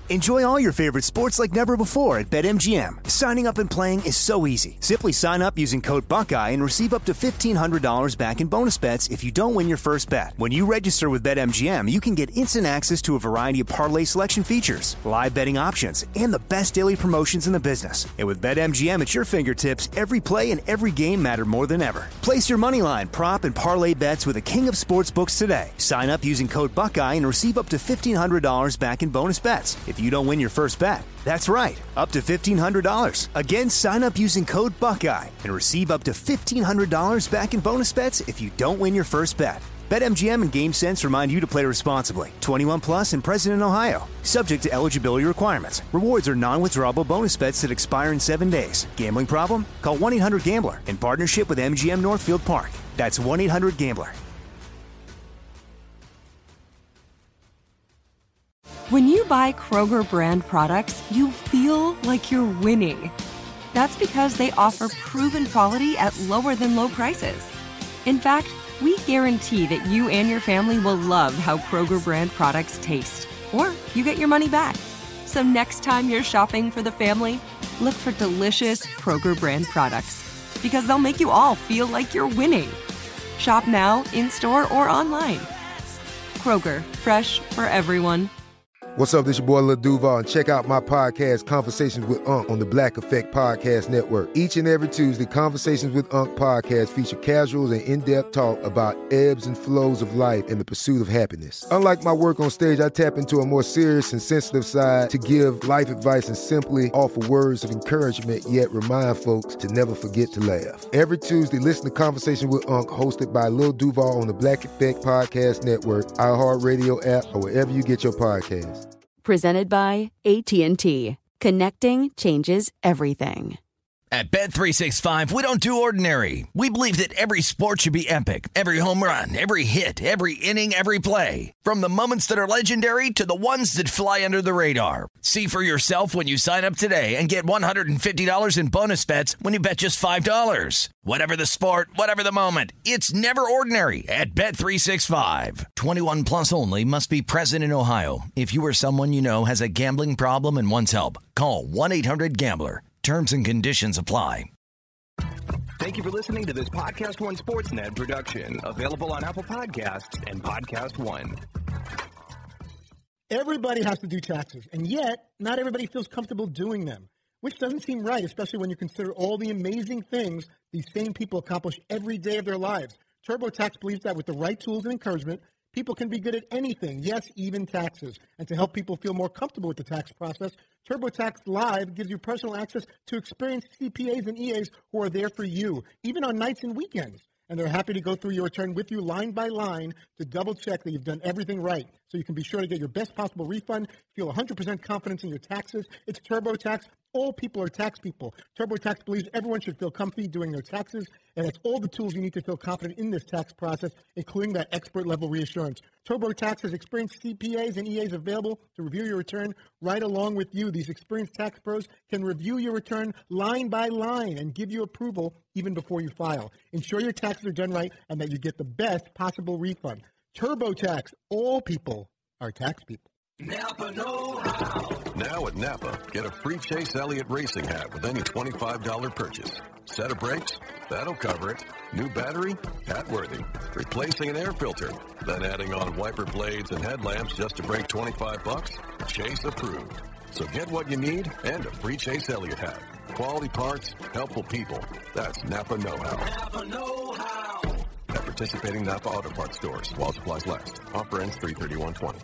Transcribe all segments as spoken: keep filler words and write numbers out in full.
Enjoy all your favorite sports like never before at BetMGM. Signing up and playing is so easy. Simply sign up using code Buckeye and receive up to fifteen hundred dollars back in bonus bets if you don't win your first bet. When you register with BetMGM, you can get instant access to a variety of parlay selection features, live betting options, and the best daily promotions in the business. And with BetMGM at your fingertips, every play and every game matter more than ever. Place your moneyline, prop, and parlay bets with the king of sportsbooks today. Sign up using code Buckeye and receive up to fifteen hundred dollars back in bonus bets if you don't win your first bet. That's right, up to fifteen hundred dollars. Again, sign up using code Buckeye and receive up to fifteen hundred dollars back in bonus bets if you don't win your first bet. BetMGM and GameSense remind you to play responsibly. twenty-one plus and present in Ohio. Subject to eligibility requirements. Rewards are non-withdrawable bonus bets that expire in seven days. Gambling problem? Call one eight hundred gambler in partnership with M G M Northfield Park. That's one eight hundred gambler. When you buy Kroger brand products, you feel like you're winning. That's because they offer proven quality at lower than low prices. In fact, we guarantee that you and your family will love how Kroger brand products taste, or you get your money back. So next time you're shopping for the family, look for delicious Kroger brand products, because they'll make you all feel like you're winning. Shop now, in-store, or online. Kroger, fresh for everyone. What's up, this your boy Lil Duval, and check out my podcast, Conversations with Unc, on the Black Effect Podcast Network. Each and every Tuesday, Conversations with Unc podcast feature casuals and in-depth talk about ebbs and flows of life and the pursuit of happiness. Unlike my work on stage, I tap into a more serious and sensitive side to give life advice and simply offer words of encouragement, yet remind folks to never forget to laugh. Every Tuesday, listen to Conversations with Unc, hosted by Lil Duval on the Black Effect Podcast Network, iHeartRadio app, or wherever you get your podcasts. Presented by A T and T. Connecting changes everything. At Bet three sixty-five, we don't do ordinary. We believe that every sport should be epic. Every home run, every hit, every inning, every play. From the moments that are legendary to the ones that fly under the radar. See for yourself when you sign up today and get one hundred fifty dollars in bonus bets when you bet just five dollars. Whatever the sport, whatever the moment, it's never ordinary at Bet three sixty-five. twenty-one plus only. Must be present in Ohio. If you or someone you know has a gambling problem and wants help, call one eight hundred gambler. Terms and conditions apply. Thank you for listening to this Podcast One Sportsnet production. Available on Apple Podcasts and Podcast One. Everybody has to do taxes, and yet not everybody feels comfortable doing them, which doesn't seem right, especially when you consider all the amazing things these same people accomplish every day of their lives. TurboTax believes that with the right tools and encouragement, people can be good at anything, yes, even taxes. And to help people feel more comfortable with the tax process, TurboTax Live gives you personal access to experienced C P As and E As who are there for you, even on nights and weekends. And they're happy to go through your return with you line by line to double check that you've done everything right. So you can be sure to get your best possible refund, feel one hundred percent confidence in your taxes. It's TurboTax. All people are tax people. TurboTax believes everyone should feel comfy doing their taxes, and it's all the tools you need to feel confident in this tax process, including that expert-level reassurance. TurboTax has experienced C P As and E As available to review your return right along with you. These experienced tax pros can review your return line by line and give you approval even before you file. Ensure your taxes are done right and that you get the best possible refund. TurboTax. All people are tax people. Napa know-how. Now at Napa, get a free Chase Elliott racing hat with any twenty-five dollars purchase. Set of brakes? That'll cover it. New battery? Hat worthy. Replacing an air filter? Then adding on wiper blades and headlamps just to break twenty-five bucks? Chase approved. So get what you need and a free Chase Elliott hat. Quality parts, helpful people. That's Napa know-how. Napa know-how. At participating Napa Auto Parts stores while supplies last. Offer ends three thirty-one twenty.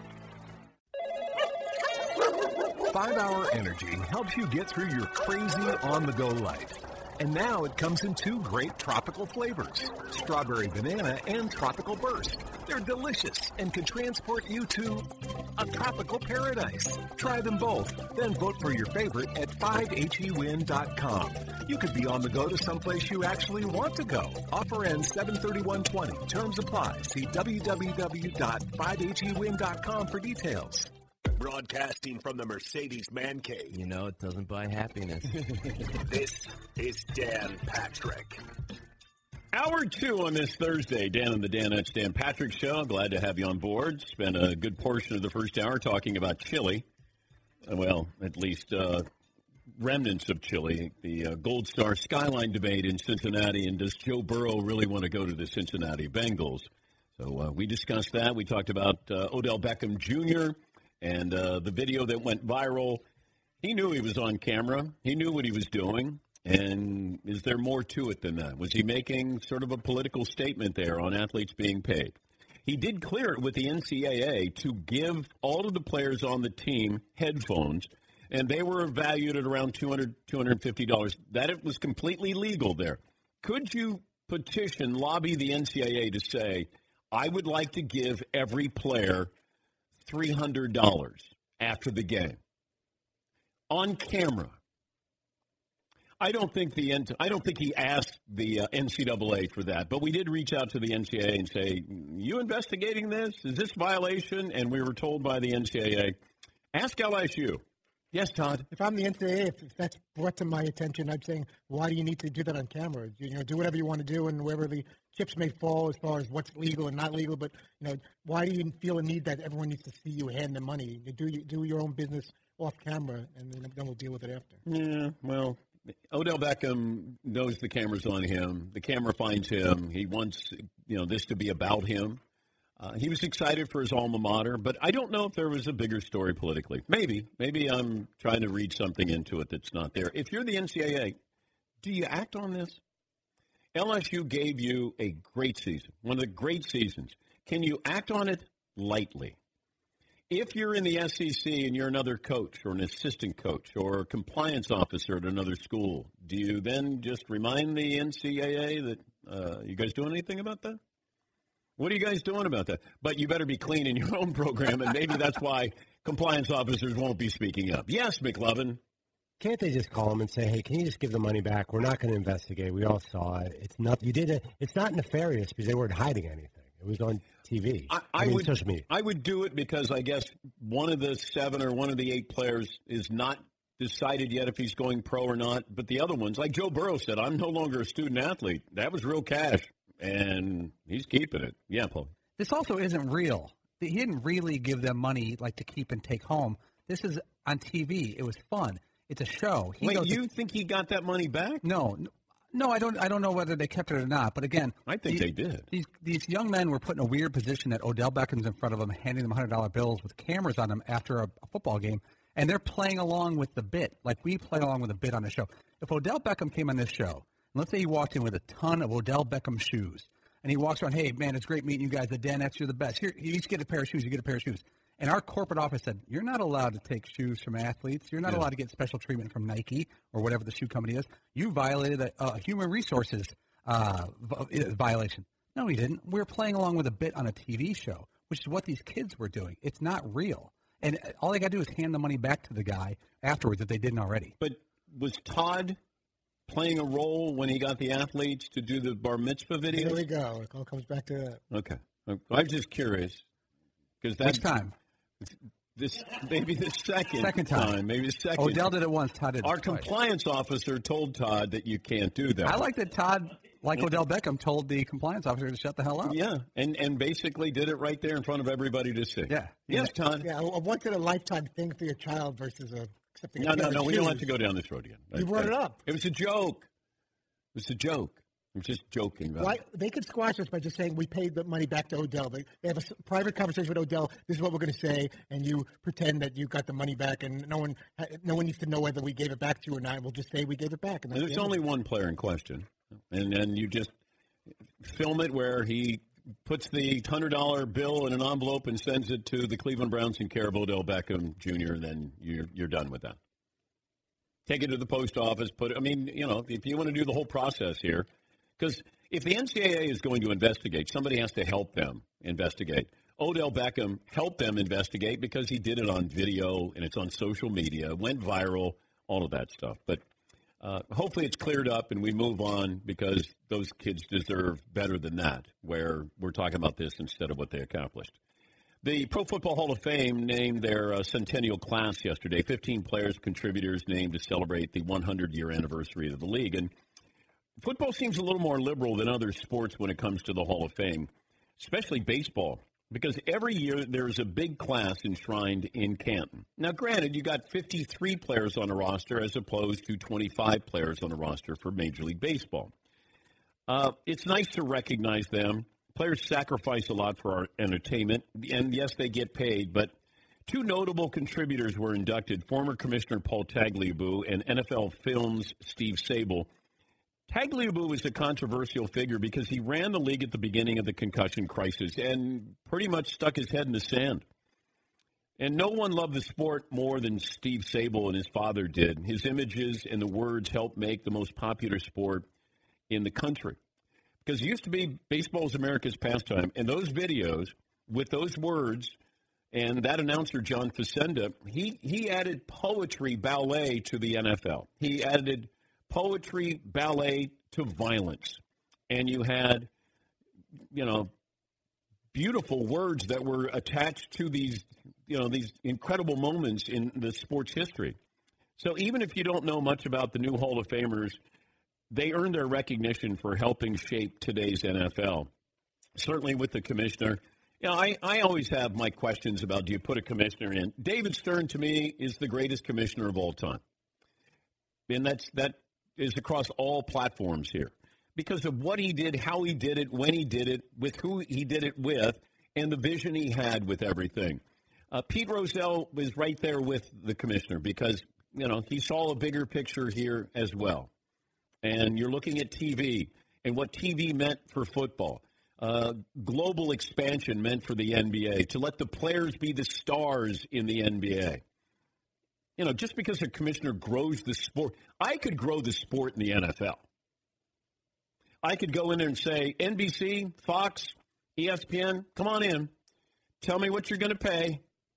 five hour Energy helps you get through your crazy on-the-go life. And now it comes in two great tropical flavors, strawberry banana and tropical burst. They're delicious and can transport you to a tropical paradise. Try them both, then vote for your favorite at five H E win dot com. You could be on the go to someplace you actually want to go. Offer ends seven thirty-one twenty. Terms apply. See w w w dot five H E win dot com for details. Broadcasting from the Mercedes Man Cave. You know, it doesn't buy happiness. This is Dan Patrick. Hour two on this Thursday. Dan and the Danettes Dan Patrick Show. Glad to have you on board. Spent a good portion of the first hour talking about chili. well, at least uh, remnants of chili. The uh, Gold Star Skyline debate in Cincinnati, and does Joe Burrow really want to go to the Cincinnati Bengals? So uh, we discussed that. We talked about uh, Odell Beckham Junior and uh, the video that went viral. He knew he was on camera. He knew what he was doing. And is there more to it than that? Was he making sort of a political statement there on athletes being paid? He did clear it with the N C double A to give all of the players on the team headphones, and they were valued at around two hundred dollars, two hundred fifty dollars. That it was completely legal there. Could you petition, lobby the N C double A to say, I would like to give every player three hundred dollars after the game on camera? I don't think the I don't think he asked the uh, N C double A for that, but we did reach out to the N C double A and say, "You investigating this? Is this violation?" And we were told by the N C double A, "Ask L S U." Yes, Todd. If I'm the N C double A, if, if that's brought to my attention, I'm saying, why do you need to do that on camera? You know, do whatever you want to do, and wherever the chips may fall as far as what's legal and not legal. But you know, why do you feel a need that everyone needs to see you hand them money? You do you do your own business off camera, and then, then we'll deal with it after. Yeah, well. Odell Beckham knows the camera's on him. The camera finds him. He wants, you know, this to be about him. Uh, he was excited for his alma mater, but I don't know if there was a bigger story politically. Maybe. Maybe I'm trying to read something into it that's not there. If you're the N C double A, do you act on this? L S U gave you a great season, one of the great seasons. Can you act on it lightly? If you're in the S E C and you're another coach or an assistant coach or a compliance officer at another school, do you then just remind the N C double A that uh, you guys doing anything about that? What are you guys doing about that? But you better be clean in your own program, and maybe that's why compliance officers won't be speaking up. Yes, McLovin. Can't they just call them and say, "Hey, can you just give the money back? We're not going to investigate. We all saw it. It's not. You did it. It's not nefarious because they weren't hiding anything. It was on T V. I, I, I mean, would, social media. I would do it because I guess one of the seven or one of the eight players is not decided yet if he's going pro or not. But the other ones, like Joe Burrow said, I'm no longer a student athlete. That was real cash, and he's keeping it. Yeah, Paul. This also isn't real. He didn't really give them money like to keep and take home. This is on T V. It was fun. It's a show. He Wait, you to, think he got that money back? No. No, I don't. I don't know whether they kept it or not. But again, I think these, they did. These these young men were put in a weird position that Odell Beckham's in front of them, handing them hundred dollar bills with cameras on them after a, a football game, and they're playing along with the bit, like we play along with a bit on the show. If Odell Beckham came on this show, and let's say he walked in with a ton of Odell Beckham shoes, and he walks around, "Hey man, it's great meeting you guys. The Dan X, you're the best. Here, you each get a pair of shoes. You get a pair of shoes." And our corporate office said, "You're not allowed to take shoes from athletes. You're not yeah. allowed to get special treatment from Nike or whatever the shoe company is. You violated a, a human resources uh, violation." No, he didn't. We were playing along with a bit on a T V show, which is what these kids were doing. It's not real. And all they got to do is hand the money back to the guy afterwards if they didn't already. But was Todd playing a role when he got the athletes to do the bar mitzvah videos? There we go. It all comes back to that. Okay. I'm just curious. Because that's Which time? This maybe the second, second time. time. Maybe the second. Odell did it once. Todd did it Our twice. Compliance officer told Todd that you can't do that. I like that Todd, like Odell Beckham, told the compliance officer to shut the hell up. Yeah, and and basically did it right there in front of everybody to see. Yeah. Yes, Todd. Yeah, a once in a lifetime thing for your child versus a. No, no, no. We don't have to go down this road again. You brought it up. It was a joke. It was a joke. I'm just joking about Why, it. They could squash this by just saying we paid the money back to Odell. They, they have a private conversation with Odell. This is what we're going to say, and you pretend that you got the money back, and no one no one needs to know whether we gave it back to you or not. We'll just say we gave it back. And, and there's only one player in question, and then you just film it where he puts the one hundred dollar bill in an envelope and sends it to the Cleveland Browns in care of Odell Beckham Junior, then you're, you're done with that. Take it to the post office. Put it, I mean, you know, if you want to do the whole process here, because if the N C double A is going to investigate, somebody has to help them investigate. Odell Beckham helped them investigate because he did it on video and it's on social media, went viral, all of that stuff. But uh, hopefully it's cleared up and we move on because those kids deserve better than that, where we're talking about this instead of what they accomplished. The Pro Football Hall of Fame named their uh, centennial class yesterday. fifteen players, contributors named to celebrate the hundred-year anniversary of the league. And football seems a little more liberal than other sports when it comes to the Hall of Fame, especially baseball. Because every year there's a big class enshrined in Canton. Now, granted, you got fifty-three players on a roster as opposed to twenty-five players on a roster for Major League Baseball. Uh, it's nice to recognize them. Players sacrifice a lot for our entertainment, and yes, they get paid, but two notable contributors were inducted, former Commissioner Paul Tagliabue and N F L Films' Steve Sabol. Tagliabue was a controversial figure because he ran the league at the beginning of the concussion crisis and pretty much stuck his head in the sand. And no one loved the sport more than Steve Sabol and his father did. His images and the words helped make the most popular sport in the country. Because it used to be baseball is America's pastime, and those videos with those words and that announcer, John Facenda, he, he added poetry ballet to the N F L. He added poetry, ballet to violence. And you had, you know, beautiful words that were attached to these, you know, these incredible moments in the sports history. So even if you don't know much about the new Hall of Famers, they earn their recognition for helping shape today's N F L. Certainly with the commissioner. You know, I, I always have my questions about, do you put a commissioner in? David Stern, to me, is the greatest commissioner of all time. And that's that is across all platforms here because of what he did, how he did it, when he did it, with who he did it with, and the vision he had with everything. Uh, Pete Rozelle was right there with the commissioner because, you know, he saw a bigger picture here as well. And you're looking at T V and what T V meant for football. Uh, global expansion meant for the N B A, to let the players be the stars in the N B A. You know, just because a commissioner grows the sport, I could grow the sport in the N F L. I could go in there and say, N B C, Fox, E S P N, come on in. Tell me what you're going to pay.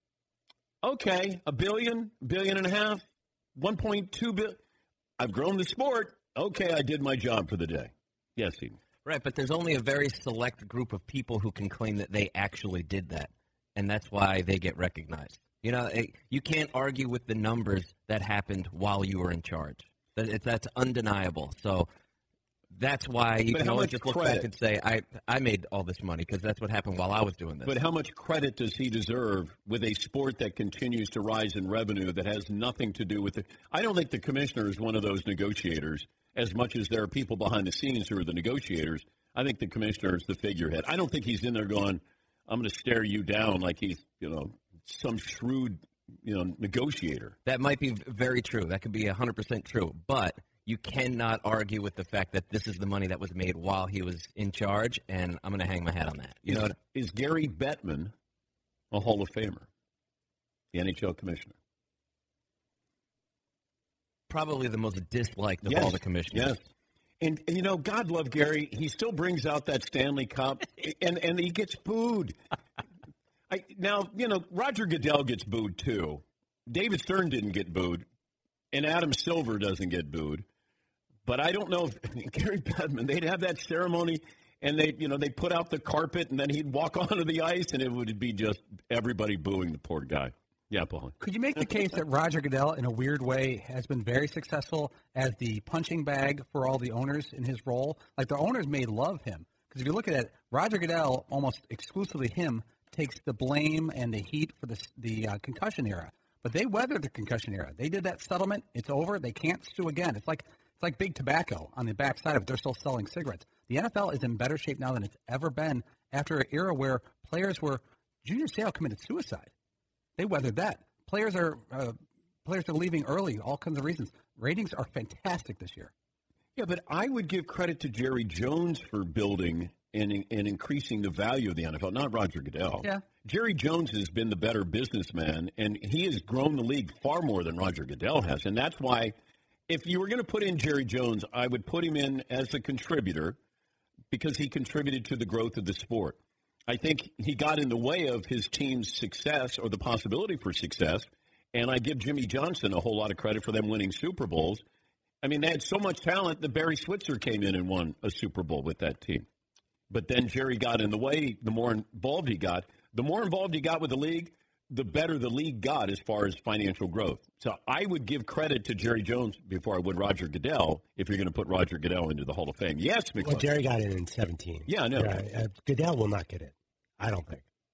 Okay, a billion, billion and a half, one point two billion. I've grown the sport. Okay, I did my job for the day. Yes, Steve. Right, but there's only a very select group of people who can claim that they actually did that, and that's why they get recognized. You know, it, you can't argue with the numbers that happened while you were in charge. That, it, that's undeniable. So that's why you but can always just look credit? back and say, I, I made all this money because that's what happened while I was doing this. But how much credit does he deserve with a sport that continues to rise in revenue that has nothing to do with it? I don't think the commissioner is one of those negotiators as much as there are people behind the scenes who are the negotiators. I think the commissioner is the figurehead. I don't think he's in there going, I'm going to stare you down like he's, you know, some shrewd, you know, negotiator. That might be very true. That could be one hundred percent true. But you cannot argue with the fact that this is the money that was made while he was in charge, and I'm going to hang my hat on that. You is, know what? Is Gary Bettman a Hall of Famer, the N H L commissioner? Probably the most disliked of yes. all the commissioners. Yes. And, and, you know, God love Gary. He still brings out that Stanley Cup, and, and he gets booed. I, now, you know, Roger Goodell gets booed, too. David Stern didn't get booed, and Adam Silver doesn't get booed. But I don't know if Gary Bettman, they'd have that ceremony, and they, you know, they put out the carpet, and then he'd walk onto the ice, and it would be just everybody booing the poor guy. Yeah, Paul. Could you make the case that Roger Goodell, in a weird way, has been very successful as the punching bag for all the owners in his role? Like, the owners may love him. Because if you look at it, Roger Goodell, almost exclusively him, takes the blame and the heat for the, the uh, concussion era. But they weathered the concussion era. They did that settlement. It's over. They can't sue again. It's like it's like big tobacco on the backside of it. They're still selling cigarettes. The N F L is in better shape now than it's ever been after an era where players were – Junior Seau committed suicide. They weathered that. Players are uh, players are leaving early, all kinds of reasons. Ratings are fantastic this year. Yeah, but I would give credit to Jerry Jones for building and, and increasing the value of the N F L, not Roger Goodell. Yeah. Jerry Jones has been the better businessman, and he has grown the league far more than Roger Goodell has. And that's why if you were going to put in Jerry Jones, I would put him in as a contributor because he contributed to the growth of the sport. I think he got in the way of his team's success or the possibility for success, and I give Jimmy Johnson a whole lot of credit for them winning Super Bowls. I mean, they had so much talent that Barry Switzer came in and won a Super Bowl with that team. But then Jerry got in the way. The more involved he got, the more involved he got with the league, the better the league got as far as financial growth. So I would give credit to Jerry Jones before I would Roger Goodell if you're going to put Roger Goodell into the Hall of Fame. Yes, McClellan. Well, Jerry got in in seventeen. Yeah, I know. Yeah, uh, Goodell will not get in. I don't think.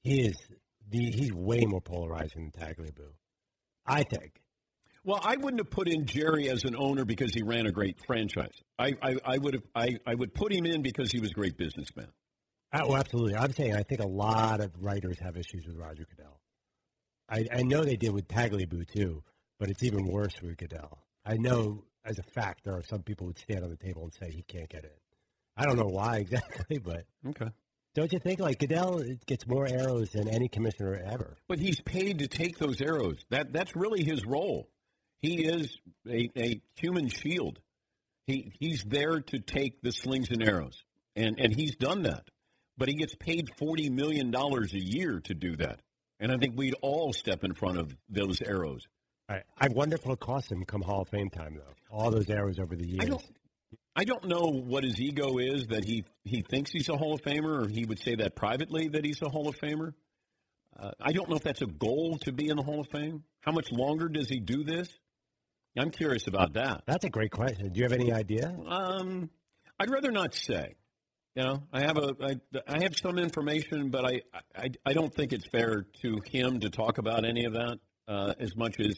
He is the he's way more polarizing than Tagliabue, I think. Well, I wouldn't have put in Jerry as an owner because he ran a great franchise. I, I, I would have I, I would put him in because he was a great businessman. Oh, absolutely. I'm saying I think a lot of writers have issues with Roger Goodell. I, I know they did with Tagliabue too, but it's even worse with Goodell. I know as a fact there are some people who would stand on the table and say he can't get in. I don't know why exactly, but okay. Don't you think like Goodell gets more arrows than any commissioner ever? But he's paid to take those arrows. That that's really his role. He is a, a human shield. He he's there to take the slings and arrows, and and he's done that. But he gets paid forty million dollars a year to do that, and I think we'd all step in front of those arrows. I, I wonder if it'll cost him come Hall of Fame time though. All those arrows over the years. I don't, I don't know what his ego is that he he thinks he's a Hall of Famer, or he would say that privately that he's a Hall of Famer. Uh, I don't know if that's a goal to be in the Hall of Fame. How much longer does he do this? I'm curious about that. That's a great question. Do you have any idea? Um, I'd rather not say. You know, I have a, I, I have some information, but I, I, I don't think it's fair to him to talk about any of that uh, as much as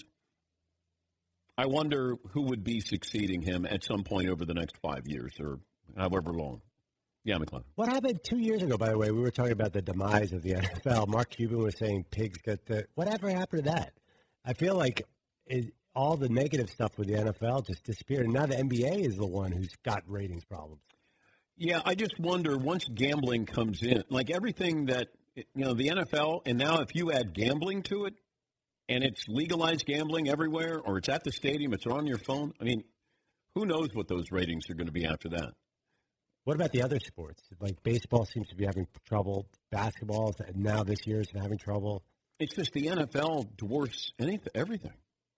I wonder who would be succeeding him at some point over the next five years or however long. Yeah, McClellan. What happened two years ago, by the way? We were talking about the demise of the N F L. Mark Cuban was saying pigs get the. Whatever happened to that? I feel like it, all the negative stuff with the N F L just disappeared, and now the N B A is the one who's got ratings problems. Yeah, I just wonder, once gambling comes in, like everything that, you know, the N F L, and now if you add gambling to it, and it's legalized gambling everywhere, or it's at the stadium, it's on your phone, I mean, who knows what those ratings are going to be after that? What about the other sports? Like baseball seems to be having trouble, basketball, now this year is having trouble. It's just the N F L dwarfs anything, everything.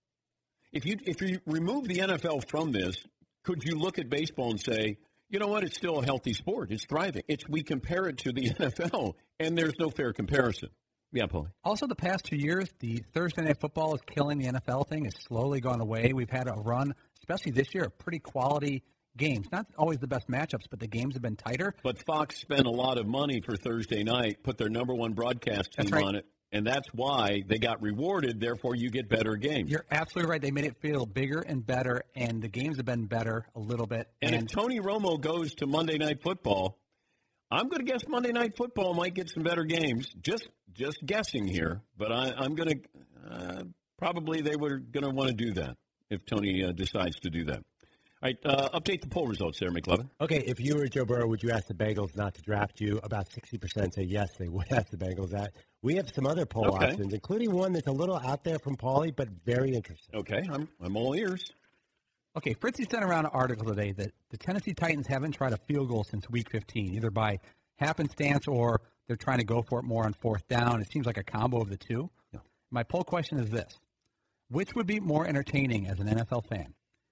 If you if you remove the N F L from this, could you look at baseball and say, you know what, it's still a healthy sport. It's thriving. It's we compare it to the N F L, and there's no fair comparison. Yeah, Paulie. Also, the past two years, the Thursday Night Football is killing the N F L thing. It's slowly gone away. We've had a run, especially this year, of pretty quality games. Not always the best matchups, but the games have been tighter. But Fox spent a lot of money for Thursday night, put their number one broadcast team right. on it, and that's why they got rewarded. Therefore, you get better games. You're absolutely right. They made it feel bigger and better, and the games have been better a little bit. And, and if Tony Romo goes to Monday Night Football, I'm going to guess Monday Night Football might get some better games. Just just guessing here, but I, I'm going to uh, probably they were going to want to do that if Tony uh, decides to do that. All right, uh, update the poll results there, McLevin. Okay, if you were Joe Burrow, would you ask the Bengals not to draft you? About sixty percent say yes, they would ask the Bengals that. We have some other poll Okay. options, including one that's a little out there from Paulie, but very interesting. Okay, I'm I'm all ears. Okay, Fritzy sent around an article today that the Tennessee Titans haven't tried a field goal since Week fifteen, either by happenstance or they're trying to go for it more on fourth down. It seems like a combo of the two. Yeah. My poll question is this. Which would be more entertaining as an N F L fan?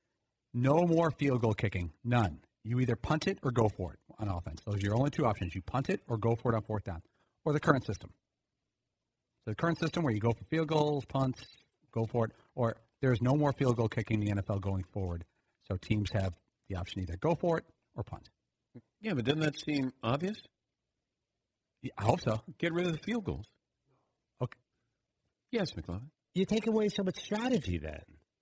No more field goal kicking. None. You either punt it or go for it on offense. Those are your only two options. You punt it or go for it on fourth down. Or the current system. So the current system where you go for field goals, punts, go for it, or there's no more field goal kicking in the N F L going forward. So teams have the option either go for it or punt. Yeah, but doesn't that seem obvious? Yeah, I hope so. Get rid of the field goals. Okay. Yes, McLevin. You take away so much strategy then.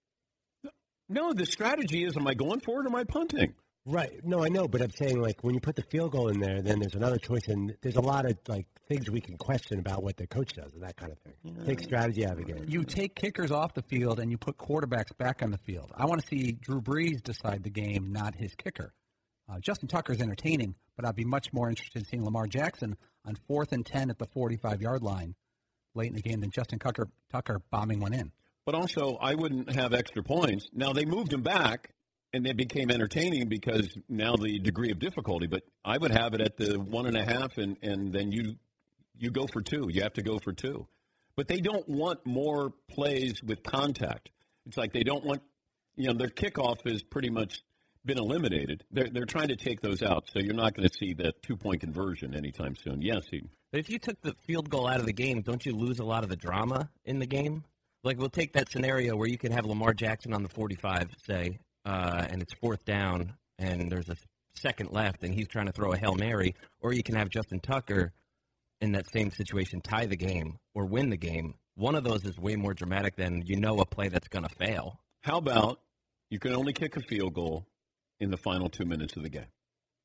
No, the strategy is, am I going for it or am I punting? Right. No, I know, but I'm saying, like, when you put the field goal in there, then there's another choice, and there's a lot of, like, things we can question about what the coach does and that kind of thing. Yeah. Take strategy out of the game. You take kickers off the field and you put quarterbacks back on the field. I want to see Drew Brees decide the game, not his kicker. Uh, Justin Tucker's entertaining, but I'd be much more interested in seeing Lamar Jackson on fourth and ten at the forty-five-yard line late in the game than Justin Tucker, Tucker bombing one in. But also, I wouldn't have extra points. Now, they moved him back, and they became entertaining because now the degree of difficulty. But I would have it at the one and a half, and, and then you you go for two. You have to go for two. But they don't want more plays with contact. It's like they don't want, you know, their kickoff has pretty much been eliminated. They're, they're trying to take those out, so you're not going to see that two-point conversion anytime soon. Yes, he. But if you took the field goal out of the game, don't you lose a lot of the drama in the game? Like, we'll take that scenario where you can have Lamar Jackson on the forty-five, say, uh, and it's fourth down, and there's a second left, and he's trying to throw a Hail Mary, or you can have Justin Tucker, in that same situation tie the game or win the game, one of those is way more dramatic than you know a play that's going to fail. How about you can only kick a field goal in the final two minutes of the game?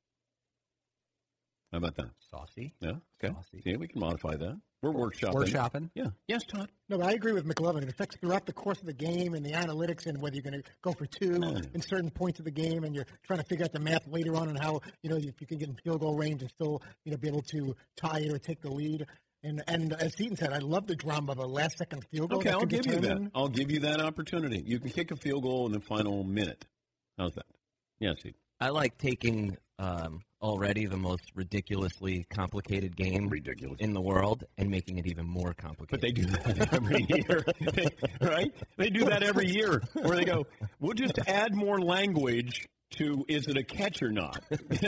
How about that? Saucy. Yeah. Okay. Saucy. See, we can modify that. We're workshopping. Workshopping. Yeah. Yes, Todd. No, but I agree with McLovin. It affects throughout the course of the game and the analytics and whether you're going to go for two No. in certain points of the game, and you're trying to figure out the math later on and how, you know, if you can get in field goal range and still, you know, be able to tie it or take the lead. And and as Seton said, I love the drama of a last-second field goal. Okay, that I'll can give you that. determine- I'll give you that opportunity. You can kick a field goal in the final minute. How's that? Yes, Steve. I like taking um, already the most ridiculously complicated game Ridiculous. in the world and making it even more complicated. But they do that every year, right? They do that every year where they go, we'll just add more language to is it a catch or not?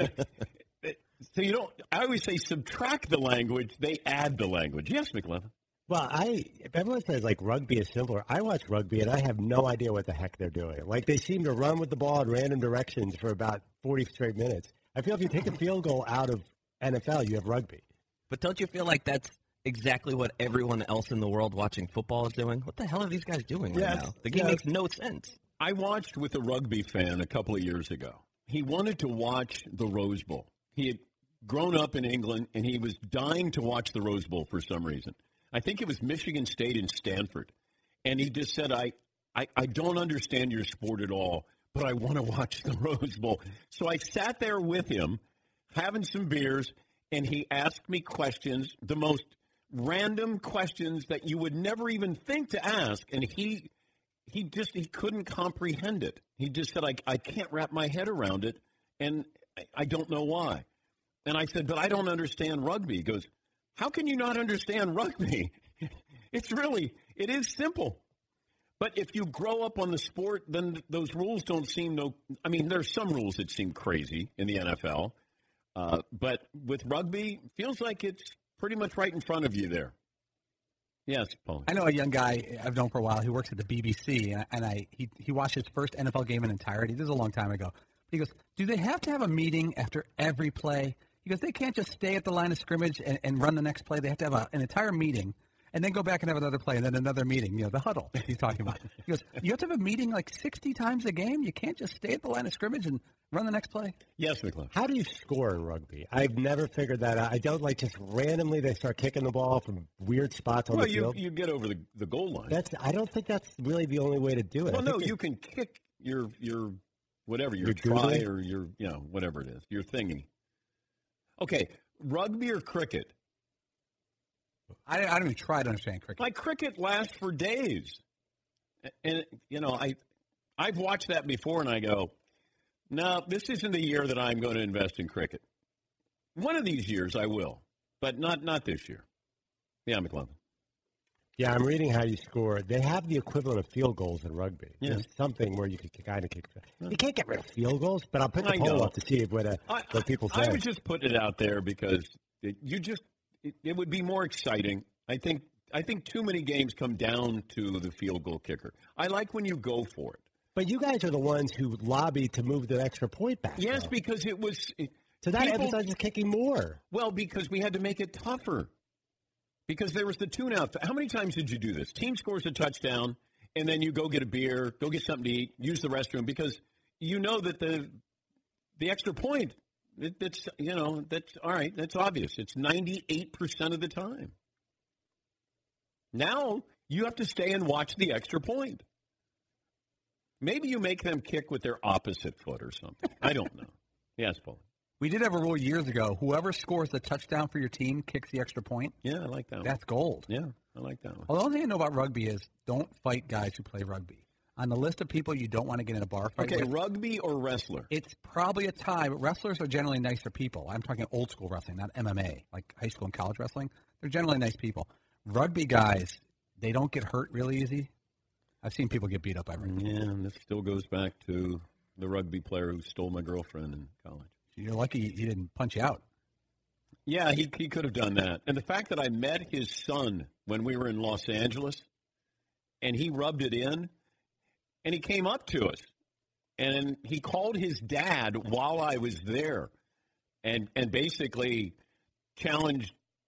So you don't, I always say subtract the language, they add the language. Yes, McLevin. Well, I if everyone says like rugby is simpler, I watch rugby and I have no idea what the heck they're doing. Like they seem to run with the ball in random directions for about forty straight minutes. I feel if you take a field goal out of N F L, you have rugby. But don't you feel like that's exactly what everyone else in the world watching football is doing? What the hell are these guys doing right Yes, now? The game yes. makes no sense. I watched with a rugby fan a couple of years ago. He wanted to watch the Rose Bowl. He had grown up in England, and he was dying to watch the Rose Bowl for some reason. I think it was Michigan State and Stanford. And he just said, I, I, I don't understand your sport at all, but I want to watch the Rose Bowl. So I sat there with him, having some beers, and he asked me questions, the most random questions that you would never even think to ask. And he he just he couldn't comprehend it. He just said, I, I can't wrap my head around it, and I, I don't know why. And I said, but I don't understand rugby. He goes, how can you not understand rugby? It's really, it is simple. But if you grow up on the sport, then those rules don't seem no, I mean, there's some rules that seem crazy in the N F L. Uh, but with rugby, feels like it's pretty much right in front of you there. Yes, Paul. I know a young guy I've known for a while who works at the B B C, and, and I he, he watched his first N F L game in entirety. This is a long time ago. He goes, do they have to have a meeting after every play? He goes, they can't just stay at the line of scrimmage and, and run the next play. They have to have a, an entire meeting and then go back and have another play and then another meeting, you know, the huddle he's talking about. He goes, you have to have a meeting like sixty times a game? You can't just stay at the line of scrimmage and run the next play? Yes, McClellan. How do you score in rugby? I've never figured that out. I don't like just randomly they start kicking the ball from weird spots on Well, the you, field. you get over the, the goal line. That's I don't think that's really the only way to do it. Well, I no, think you can kick your, your whatever, your, Your try googly? or your, you know, whatever it is, your thingy. Okay, rugby or cricket? I, I don't even try to understand cricket. Like cricket lasts for days. And, you know, I, I've watched that before and I go, no, this isn't the year that I'm going to invest in cricket. One of these years I will, but not not this year. Yeah, McLovin. Yeah, I'm reading how you score. They have the equivalent of field goals in rugby. Yeah. There's something where you could kind of kick. You can't get rid of field goals, but I'll put the I poll know. up to see what, uh, I, what people say. I was just putting it out there because it, you just it, it would be more exciting. I think I think too many games come down to the field goal kicker. I like when you go for it. But you guys are the ones who lobbied to move the extra point back. Yes, though. because it was. So that people- emphasizes kicking more. Well, because we had to make it tougher. Because there was the tune-out. How many times did you do this? Team scores a touchdown, and then you go get a beer, go get something to eat, use the restroom, because you know that the the extra point, it, that's, you know, that's, all right, that's obvious. It's ninety-eight percent of the time. Now you have to stay and watch the extra point. Maybe you make them kick with their opposite foot or something. I don't know. Yes, Paul. We did have a rule years ago. Whoever scores the touchdown for your team kicks the extra point. Yeah, I like that one. That's gold. Yeah, I like that one. Well, the only thing I know about rugby is don't fight guys who play rugby. On the list of people you don't want to get in a bar fight Okay, with, rugby or wrestler? it's probably a tie, but wrestlers are generally nicer people. I'm talking old school wrestling, not M M A, like high school and college wrestling. They're generally nice people. Rugby guys, they don't get hurt really easy. I've seen people get beat up by rugby. Yeah, and this still goes back to the rugby player who stole my girlfriend in college. You're lucky he didn't punch you out. Yeah, he he could have done that. And the fact that I met his son when we were in Los Angeles, and he rubbed it in, and he came up to us, and he called his dad while I was there, and and basically challenged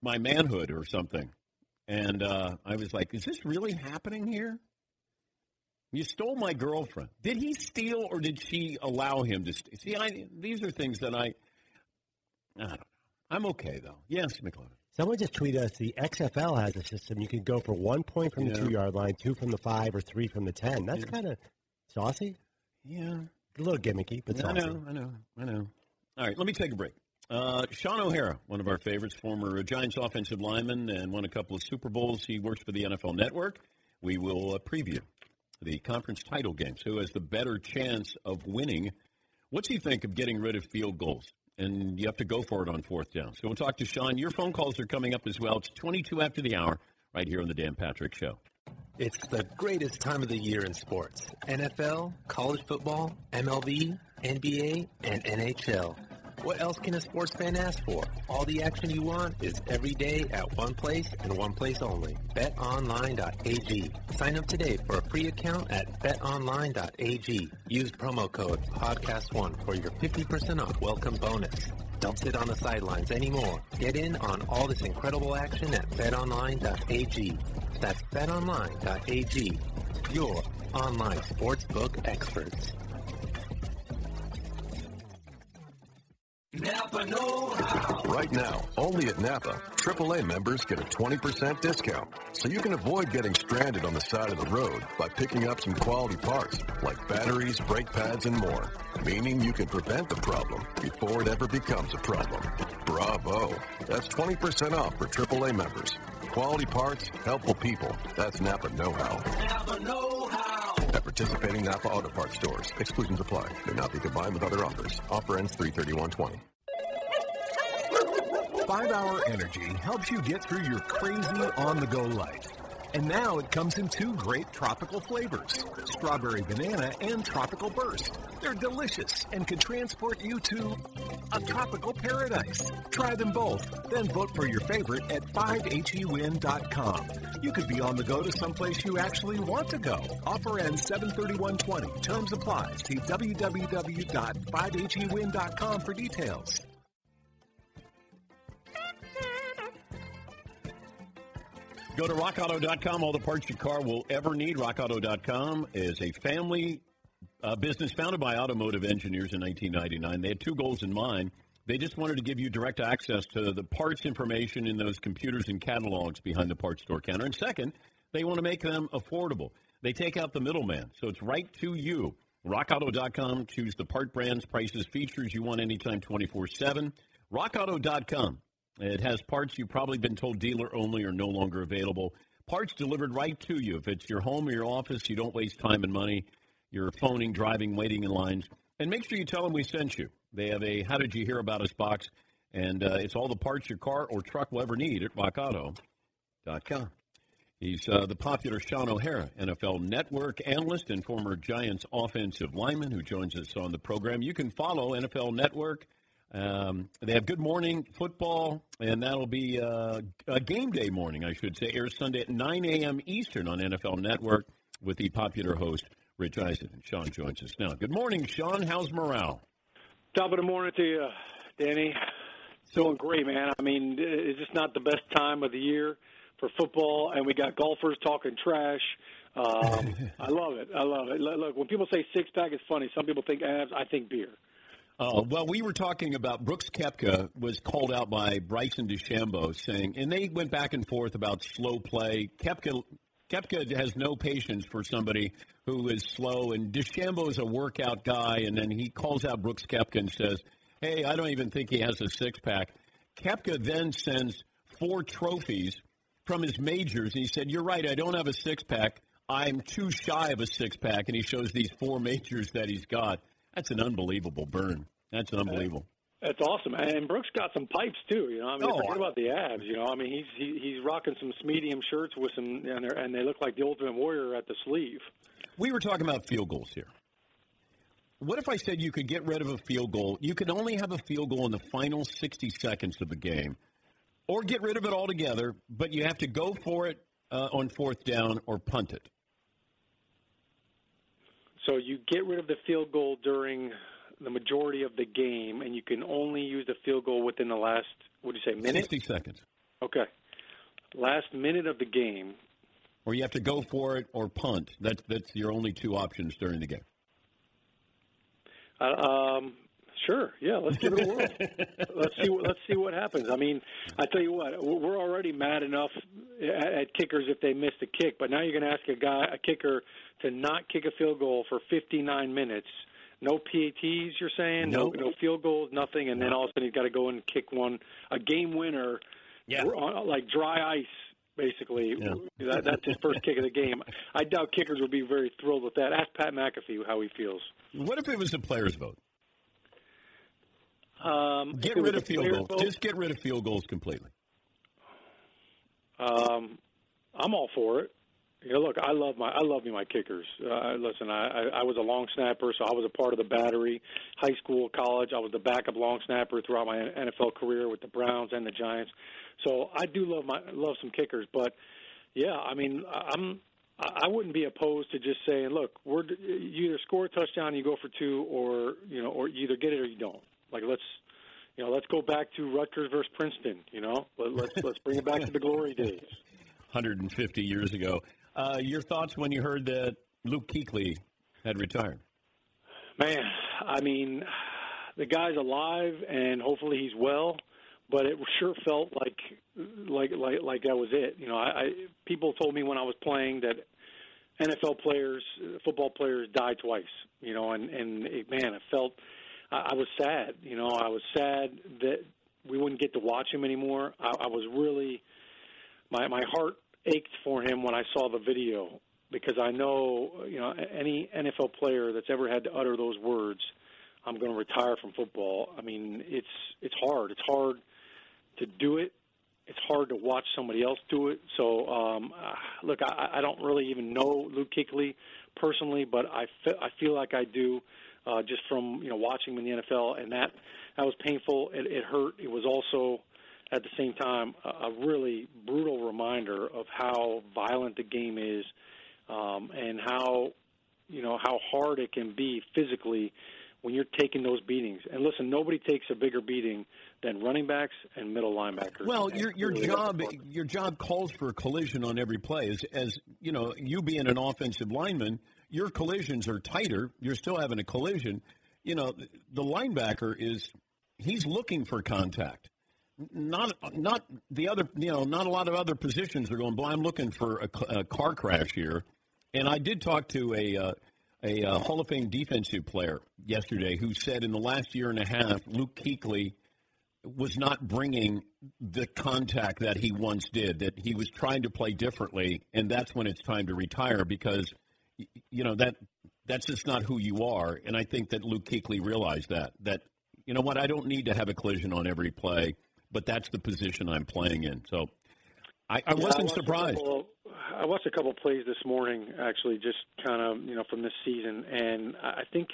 my manhood or something. And uh, I was like, is this really happening here? You stole my girlfriend. Did he steal or did she allow him to steal? See, I, these are things that I, I don't know. I'm okay, though. Yes, McLeod. Someone just tweeted us, the X F L has a system. You can go for one point from Yeah. the two-yard line, two from the five, or three from the ten. That's Yeah. kind of saucy. Yeah. A little gimmicky, but I saucy. know, I know, I know. All right, let me take a break. Uh, Sean O'Hara, one of our favorites, former Giants offensive lineman and won a couple of Super Bowls. He works for the N F L Network. We will uh, preview the conference title games. Who has the better chance of winning? What's he think of getting rid of field goals? And you have to go for it on fourth down. So we'll talk to Sean. Your phone calls are coming up as well. It's twenty-two after the hour right here on the Dan Patrick Show. It's the greatest time of the year in sports. N F L, college football, M L B, N B A, and N H L. What else can a sports fan ask for? All the action you want is every day at one place and one place only. bet online dot a g. Sign up today for a free account at bet online dot a g. Use promo code podcast one for your fifty percent off welcome bonus. Don't sit on the sidelines anymore. Get in on all this incredible action at bet online dot a g. That's bet online dot a g. Your online sportsbook experts. Napa know-how. Right now, only at Napa, triple A members get a twenty percent discount. So you can avoid getting stranded on the side of the road by picking up some quality parts like batteries, brake pads, and more. Meaning you can prevent the problem before it ever becomes a problem. Bravo. That's twenty percent off for triple A members. Quality parts, helpful people. That's Napa know-how. Napa know-how. At participating Napa Auto Parts stores. Exclusions apply. May not be combined with other offers. Offer ends three thirty-one twenty. Five Hour Energy helps you get through your crazy on-the-go life. And now it comes in two great tropical flavors, Strawberry Banana and Tropical Burst. They're delicious and can transport you to a tropical paradise. Try them both, then vote for your favorite at five H E win dot com. You could be on the go to someplace you actually want to go. Offer ends seven thirty-one twenty. Terms apply. See w w w dot five H E win dot com for details. Go to rock auto dot com. All the parts your car will ever need. rock auto dot com is a family uh, business founded by automotive engineers in nineteen ninety-nine. They had two goals in mind. They just wanted to give you direct access to the parts information in those computers and catalogs behind the parts store counter. And second, they want to make them affordable. They take out the middleman, so it's right to you. rock auto dot com. Choose the part brands, prices, features you want anytime, twenty-four seven. rock auto dot com. It has parts you've probably been told dealer only or no longer available. Parts delivered right to you. If it's your home or your office, you don't waste time and money. You're phoning, driving, waiting in lines. And make sure you tell them we sent you. They have a How Did You Hear About Us box, and uh, it's all the parts your car or truck will ever need at rock auto dot com. He's uh, the popular Sean O'Hara, N F L Network analyst and former Giants offensive lineman who joins us on the program. You can follow N F L Network. Um, they have Good Morning Football, and that'll be uh, a game day morning, I should say. Airs Sunday at nine a.m. Eastern on N F L Network with the popular host, Rich Eisen. And Sean joins us now. Good morning, Sean. How's morale? Top of the morning to you, Danny. Doing great, man. I mean, it's just not the best time of the year for football, and we got golfers talking trash. Um, I love it. I love it. Look, when people say six-pack, it's funny. Some people think abs. I think beer. Oh, well, we were talking about Brooks Koepka was called out by Bryson DeChambeau saying, and they went back and forth about slow play. Koepka, Koepka has no patience for somebody who is slow, and DeChambeau is a workout guy, and then he calls out Brooks Koepka and says, hey, I don't even think he has a six-pack. Koepka then sends four trophies from his majors, and he said, you're right, I don't have a six-pack. I'm too shy of a six-pack, and he shows these four majors that he's got. That's an unbelievable burn. That's unbelievable. That's awesome, and Brooks got some pipes too. You know, I mean, Oh, forget about the abs. You know, I mean, he's he, he's rocking some medium shirts with some, and, they're, and they look like the Ultimate Warrior at the sleeve. We were talking about field goals here. What if I said you could get rid of a field goal? You could only have a field goal in the final sixty seconds of the game, or get rid of it altogether, but you have to go for it uh, on fourth down or punt it. So you get rid of the field goal during the majority of the game, and you can only use the field goal within the last, what do you say, minute? sixty seconds. Okay. Last minute of the game. Or you have to go for it or punt. That's that's your only two options during the game. Uh, um, sure, yeah. Let's give it a whirl. let's see. Let's see what happens. I mean, I tell you what, we're already mad enough at, at kickers if they miss a kick, but now you're going to ask a guy, a kicker, to not kick a field goal for fifty-nine minutes. No P A Ts, you're saying? Nope. No, no field goals, nothing, and then all of a sudden he's got to go and kick one, a game winner, yeah. on, like dry ice. Basically, yeah. that, that's his first kick of the game. I doubt kickers would be very thrilled with that. Ask Pat McAfee how he feels. What if it was a player's vote? Um, get rid of field goals. Vote, Just get rid of field goals completely. Um, I'm all for it. You know, look, I love my I love me my kickers. Uh, listen, I, I, I was a long snapper, so I was a part of the battery. High school, college, I was the backup long snapper throughout my N F L career with the Browns and the Giants. So I do love my love some kickers, but yeah, I mean, I'm I wouldn't be opposed to just saying, look, we're you either score a touchdown, you go for two, or you know, or you either get it or you don't. Like let's you know, let's go back to Rutgers versus Princeton. You know, Let, let's let's bring it back to the glory days. one hundred fifty years ago. Uh, your thoughts when you heard that Luke Kuechly had retired? Man, I mean, the guy's alive, and hopefully he's well. But it sure felt like, like, like, like that was it. You know, I, I people told me when I was playing that N F L players, football players, die twice. You know, and and it, man, it felt. I, I was sad. You know, I was sad that we wouldn't get to watch him anymore. I, I was really, my my heart ached for him when I saw the video, because I know, you know, any N F L player that's ever had to utter those words, I'm going to retire from football. I mean, it's it's hard. It's hard to do it. It's hard to watch somebody else do it. So, um, uh, look, I, I don't really even know Luke Kuechly personally, but I, fe- I feel like I do uh, just from, you know, watching him in the N F L, and that, that was painful. It, it hurt. It was also, at the same time, a, a really brutal reminder of how violent the game is, um, and how, you know, how hard it can be physically when you're taking those beatings. And listen, nobody takes a bigger beating than running backs and middle linebackers. Well, your your really job your job calls for a collision on every play. As, as you know, you being an offensive lineman, your collisions are tighter. You're still having a collision. You know, the linebacker is he's looking for contact. Not not the other. You know, not a lot of other positions are going, well, I'm looking for a, a car crash here. And I did talk to a. Uh, A uh, Hall of Fame defensive player yesterday who said in the last year and a half, Luke Kuechly was not bringing the contact that he once did, that he was trying to play differently, and that's when it's time to retire because, you know, that that's just not who you are. And I think that Luke Kuechly realized that, that, you know what, I don't need to have a collision on every play, but that's the position I'm playing in. So I, I yeah, wasn't I surprised. Couple, I watched a couple of plays this morning, actually, just kind of, you know, from this season, and I think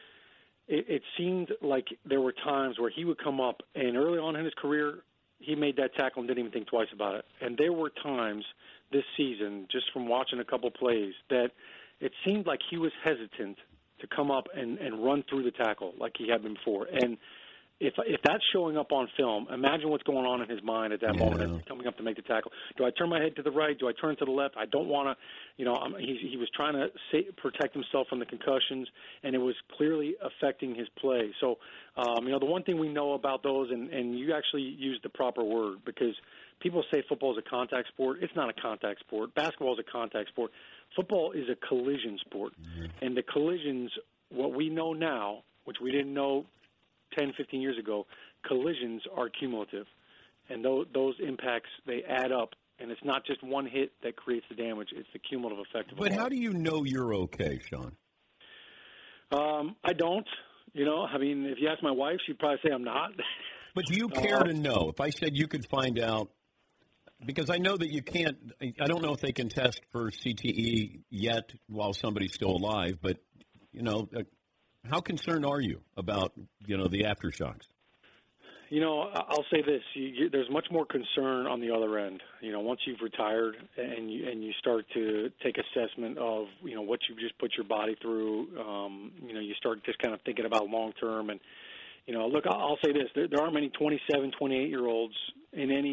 it, it seemed like there were times where he would come up, and early on in his career, he made that tackle and didn't even think twice about it. And there were times this season, just from watching a couple plays, that it seemed like he was hesitant to come up and, and run through the tackle like he had been before. And If if that's showing up on film, imagine what's going on in his mind at that yeah. moment as he's coming up to make the tackle. Do I turn my head to the right? Do I turn to the left? I don't want to, you know, I'm, he, he was trying to say, protect himself from the concussions, and it was clearly affecting his play. So, um, you know, the one thing we know about those, and, and you actually used the proper word, because people say football is a contact sport. It's not a contact sport. Basketball is a contact sport. Football is a collision sport. Mm-hmm. And the collisions, what we know now, which we didn't know ten, fifteen years ago, collisions are cumulative. And those, those impacts, they add up. And it's not just one hit that creates the damage. It's the cumulative effect of it. But how do you know you're okay, Sean? Um, I don't. You know, I mean, if you ask my wife, she'd probably say I'm not. But do you care uh, to know? If I said you could find out, because I know that you can't, I don't know if they can test for C T E yet while somebody's still alive, but, you know, how concerned are you about, you know, the aftershocks? You know, I'll say this: you, you, there's much more concern on the other end. You know, once you've retired and you and you start to take assessment of, you know, what you've just put your body through. Um, you know, you start just kind of thinking about long term. And, you know, look, I'll say this: there, there aren't many twenty-seven, twenty-eight year olds in any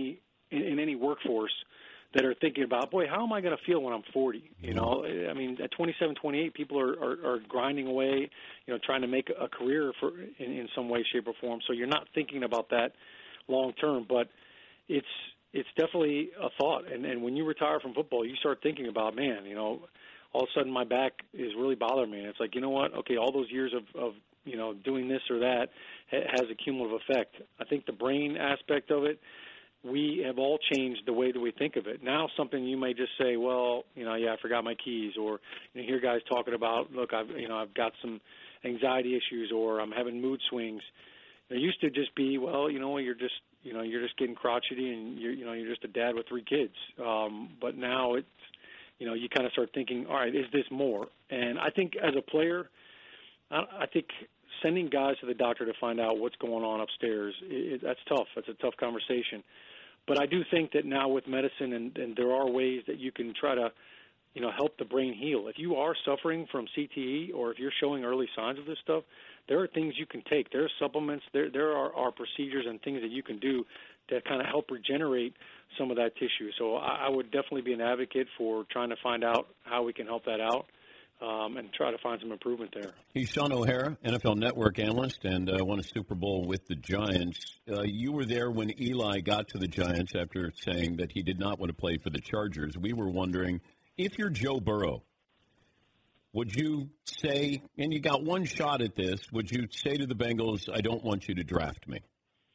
in, in any workforce that are thinking about, boy, how am I going to feel when I'm forty? You know, I mean, at twenty-seven, twenty-eight, people are, are, are grinding away, you know, trying to make a career for in, in some way, shape, or form. So you're not thinking about that long term, but it's it's definitely a thought. And, and when you retire from football, you start thinking about, man, you know, all of a sudden my back is really bothering me. And it's like, you know what? Okay, all those years of, of you know, doing this or that ha- has a cumulative effect. I think the brain aspect of it, we have all changed the way that we think of it. Now something you may just say, well, you know, yeah, I forgot my keys, or you know, hear guys talking about, look, I've, you know, I've got some anxiety issues, or I'm having mood swings. It used to just be, well, you know, you're just, you know, you're just getting crotchety, and you're, you know, you're just a dad with three kids. Um, but now it's, you know, you kind of start thinking, all right, is this more? And I think as a player, I, I think sending guys to the doctor to find out what's going on upstairs, it, it, that's tough. That's a tough conversation. But I do think that now with medicine, and, and there are ways that you can try to, you know, help the brain heal. If you are suffering from C T E, or if you're showing early signs of this stuff, there are things you can take. There are supplements. There there are, are procedures and things that you can do to kind of help regenerate some of that tissue. So I, I would definitely be an advocate for trying to find out how we can help that out. Um, and try to find some improvement there. He's Sean O'Hara, N F L Network analyst, and uh, won a Super Bowl with the Giants. Uh, you were there when Eli got to the Giants after saying that he did not want to play for the Chargers. We were wondering, if you're Joe Burrow, would you say, and you got one shot at this, would you say to the Bengals, I don't want you to draft me?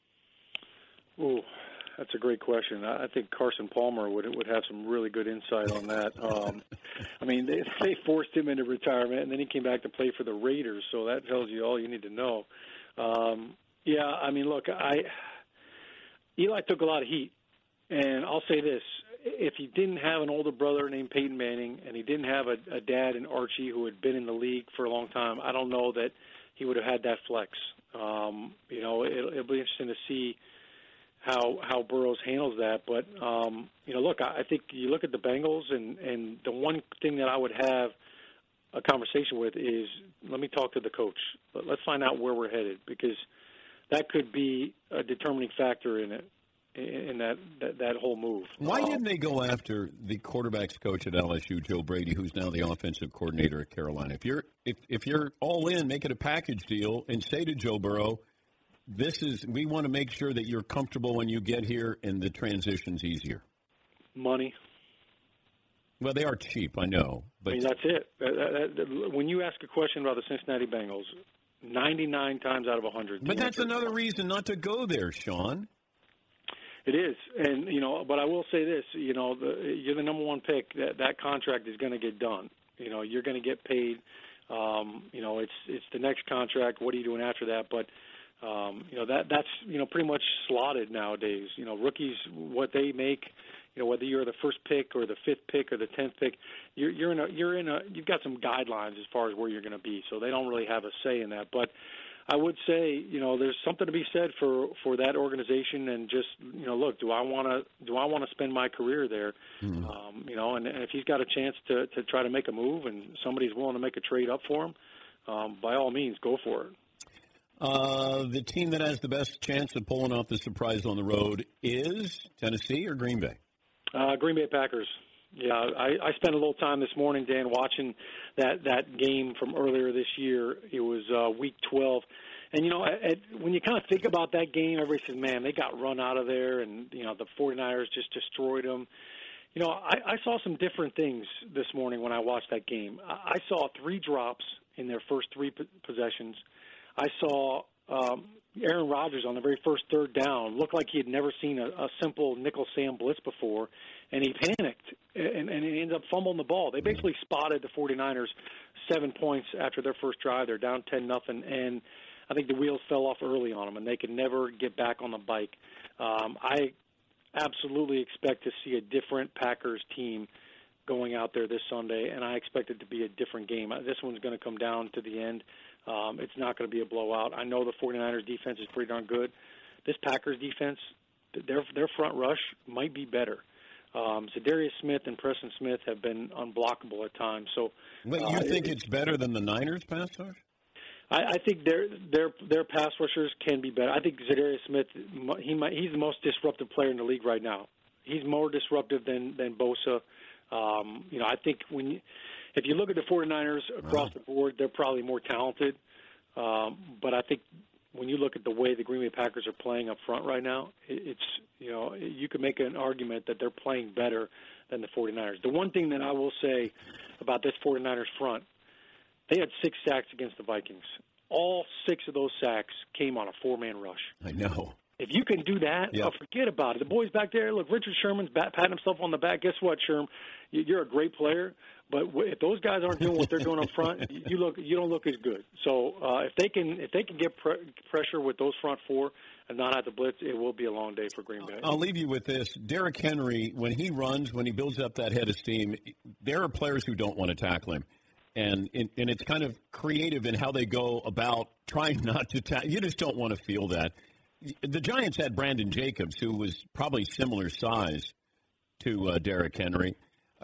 Ooh, that's a great question. I think Carson Palmer would would have some really good insight on that. Um, I mean, they, they forced him into retirement, and then he came back to play for the Raiders, so that tells you all you need to know. Um, yeah, I mean, look, I Eli took a lot of heat, and I'll say this. If he didn't have an older brother named Peyton Manning, and he didn't have a, a dad in Archie who had been in the league for a long time, I don't know that he would have had that flex. Um, you know, it, it'll be interesting to see how how Burrows handles that. But, um, you know, look, I, I think you look at the Bengals, and, and the one thing that I would have a conversation with is, let me talk to the coach. Let's find out where we're headed, because that could be a determining factor in it, in that, that, that whole move. Why um, didn't they go after the quarterback's coach at L S U, Joe Brady, who's now the offensive coordinator at Carolina? If you're if, if you're all in, make it a package deal and say to Joe Burrow, This is. We want to make sure that you're comfortable when you get here and the transition's easier. Money. Well, they are cheap, I know. But I mean, that's it. That, that, when you ask a question about the Cincinnati Bengals, ninety-nine times out of one hundred. But that's another reason not to go there, Sean. It is, and you know, but I will say this: you know, the, you're the number one pick. That that contract is going to get done. You know, you're going to get paid. Um, you know, it's it's the next contract. What are you doing after that? But Um, you know, that that's, you know, pretty much slotted nowadays. You know, rookies, what they make, you know, whether you're the first pick or the fifth pick or the tenth pick, you're, you're in a, you're in a, you've got some guidelines as far as where you're going to be. So they don't really have a say in that. But I would say, you know, there's something to be said for, for that organization, and just, you know, look, do I want to, do I want to spend my career there? Mm-hmm. Um, you know, and, and if he's got a chance to, to try to make a move and somebody's willing to make a trade up for him, um, by all means, go for it. Uh, the team that has the best chance of pulling off the surprise on the road is Tennessee or Green Bay? Uh, Green Bay Packers. Yeah, I, I spent a little time this morning, Dan, watching that, that game from earlier this year. It was uh, Week twelve. And, you know, at, when you kind of think about that game, everybody says, man, they got run out of there, and, you know, the 49ers just destroyed them. You know, I, I saw some different things this morning when I watched that game. I, I saw three drops in their first three p- possessions. I saw um, Aaron Rodgers on the very first third down look like he had never seen a, a simple nickel Sam blitz before, and he panicked, and, and he ended up fumbling the ball. They basically spotted the 49ers seven points after their first drive. They're down ten nothing, and I think the wheels fell off early on them, and they could never get back on the bike. Um, I absolutely expect to see a different Packers team going out there this Sunday, and I expect it to be a different game. This one's going to come down to the end. Um, it's not going to be a blowout. I know the 49ers defense is pretty darn good. This Packers defense, their their front rush might be better. Um, Zadarius Smith and Preston Smith have been unblockable at times. So, Wait, you uh, think it, it's better than the Niners pass rush? I, I think their their their pass rushers can be better. I think Zadarius Smith, he might, he's the most disruptive player in the league right now. He's more disruptive than than Bosa. Um, you know, I think when you, if you look at the 49ers across the board, they're probably more talented. Um, but I think when you look at the way the Green Bay Packers are playing up front right now, it's, you know, you could make an argument that they're playing better than the 49ers. The one thing that I will say about this 49ers front, they had six sacks against the Vikings. All six of those sacks came on a four-man rush. I know. If you can do that, Yep. oh, forget about it. The boys back there, look, Richard Sherman's bat, patting himself on the back. Guess what, Sherm? You're a great player, but if those guys aren't doing what they're doing up front, you look you don't look as good. So uh, if they can if they can get pre- pressure with those front four and not have to blitz, it will be a long day for Green Bay. I'll leave you with this. Derrick Henry, when he runs, when he builds up that head of steam, there are players who don't want to tackle him. And and it's kind of creative in how they go about trying not to tackle. You just don't want to feel that. The Giants had Brandon Jacobs, who was probably similar size to uh, Derrick Henry.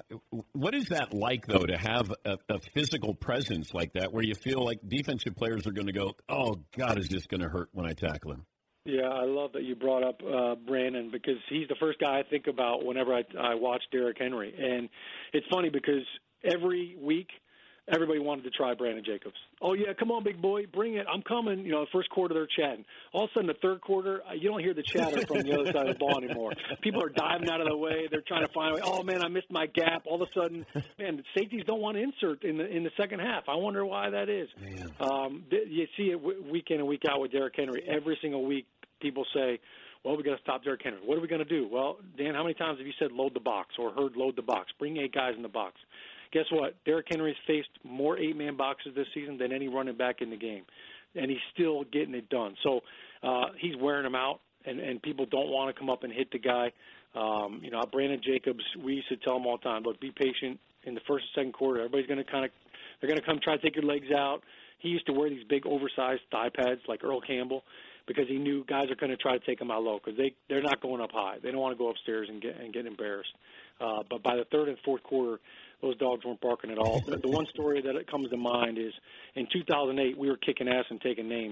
What is that like, though, to have a, a physical presence like that where you feel like defensive players are going to go, oh, God, is this going to hurt when I tackle him? Yeah, I love that you brought up uh, Brandon because he's the first guy I think about whenever I, I watch Derrick Henry. And it's funny because every week – everybody wanted to try Brandon Jacobs. Oh, yeah, come on, big boy, bring it. I'm coming. You know, first quarter they're chatting. All of a sudden, the third quarter, you don't hear the chatter from the other side of the ball anymore. People are diving out of the way. They're trying to find a way. Oh, man, I missed my gap. All of a sudden, man, the safeties don't want to insert in the in the second half. I wonder why that is. Um, you see it week in and week out with Derrick Henry. Every single week, people say, well, we got to stop Derrick Henry. What are we going to do? Well, Dan, how many times have you said load the box or heard load the box? Bring eight guys in the box. Guess what? Derrick Henry's faced more eight-man boxes this season than any running back in the game, and he's still getting it done. So uh, he's wearing them out, and, and people don't want to come up and hit the guy. Um, you know, Brandon Jacobs, we used to tell him all the time, look, be patient in the first and second quarter. Everybody's going to kind of – they're going to come try to take your legs out. He used to wear these big oversized thigh pads like Earl Campbell because he knew guys are going to try to take him out low because they, they're not going up high. They don't want to go upstairs and get, and get embarrassed. Uh, but by the third and fourth quarter – those dogs weren't barking at all. The, the one story that comes to mind is in two thousand eight, we were kicking ass and taking names.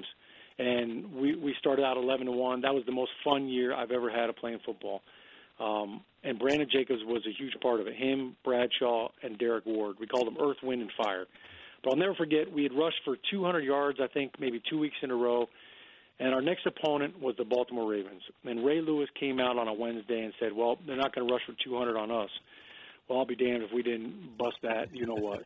And we, we started out eleven to one. That was the most fun year I've ever had of playing football. Um, and Brandon Jacobs was a huge part of it. Him, Bradshaw, and Derek Ward. We called them Earth, Wind, and Fire. But I'll never forget, we had rushed for two hundred yards, I think, maybe two weeks in a row. And our next opponent was the Baltimore Ravens. And Ray Lewis came out on a Wednesday and said, well, they're not going to rush for two hundred on us. Well, I'll be damned if we didn't bust that, you know what.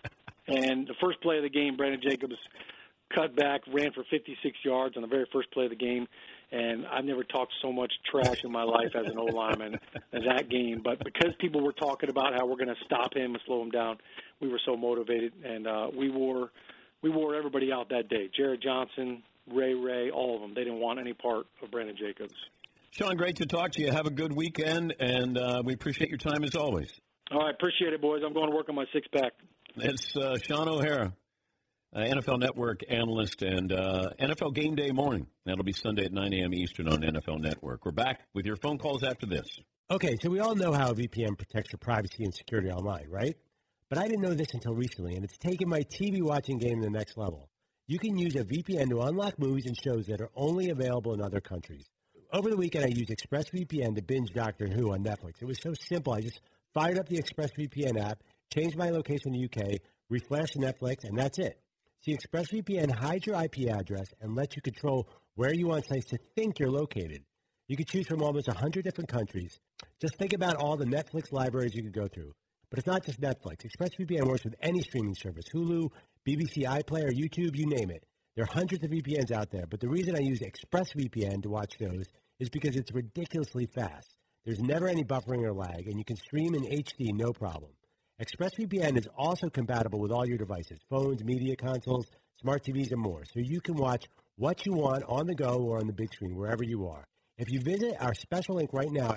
And the first play of the game, Brandon Jacobs cut back, ran for fifty-six yards on the very first play of the game. And I've never talked so much trash in my life as an O-lineman as that game. But because people were talking about how we're going to stop him and slow him down, we were so motivated. And uh, we wore we wore everybody out that day. Jared Johnson, Ray Ray, all of them. They didn't want any part of Brandon Jacobs. Sean, great to talk to you. Have a good weekend, and uh, we appreciate your time as always. All right, appreciate it, boys. I'm going to work on my six-pack. It's uh, Sean O'Hara, uh, N F L Network analyst, and uh, N F L Game Day morning. That'll be Sunday at nine a.m. Eastern on N F L Network. We're back with your phone calls after this. Okay, so we all know how a V P N protects your privacy and security online, right? But I didn't know this until recently, and it's taken my T V watching game to the next level. You can use a V P N to unlock movies and shows that are only available in other countries. Over the weekend, I used ExpressVPN to binge Doctor Who on Netflix. It was so simple. I just fired up the ExpressVPN app, changed my location to U K, refreshed Netflix, and that's it. See, ExpressVPN hides your I P address and lets you control where you want sites to think you're located. You can choose from almost one hundred different countries. Just think about all the Netflix libraries you could go through. But it's not just Netflix. ExpressVPN works with any streaming service, Hulu, B B C iPlayer, YouTube, you name it. There are hundreds of V P Ns out there, but the reason I use ExpressVPN to watch shows is because it's ridiculously fast. There's never any buffering or lag, and you can stream in H D no problem. ExpressVPN is also compatible with all your devices, phones, media consoles, smart T Vs, and more, so you can watch what you want on the go or on the big screen, wherever you are. If you visit our special link right now,